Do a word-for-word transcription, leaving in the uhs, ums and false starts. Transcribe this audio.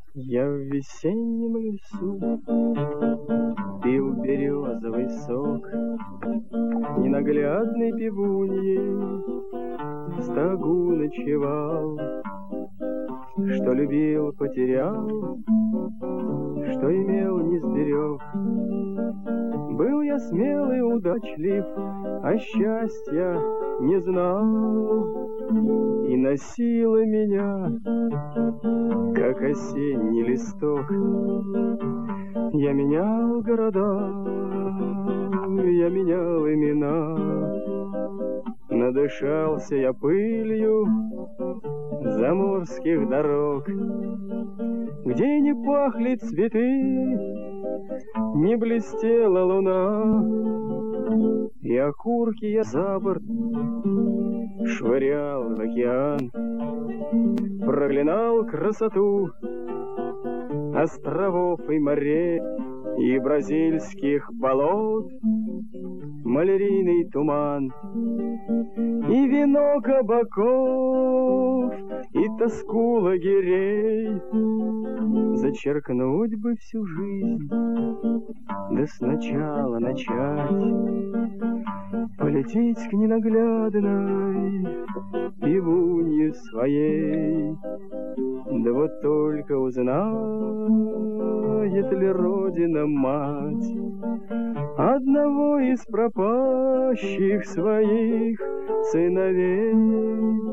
Я в весеннем лесу пил березовый сок, ненаглядной пивуньей в стогу ночевал. Что любил, потерял, что имел, не сберег. Был я смелый, удачлив, а счастья не знал. И носило меня, как осенний листок. Я менял города, я менял имена. Надышался я пылью заморских дорог, где не пахли цветы, не блестела луна. И окурки я за борт швырял в океан, проклинал красоту островов и морей, и бразильских болот малярийный туман, и вино кабаков, и тоску лагерей. Зачеркнуть бы всю жизнь, да сначала начать, полететь к ненаглядной пивунье своей. Да вот только узнает ли Родина мать одного из пропащих своих сыновей.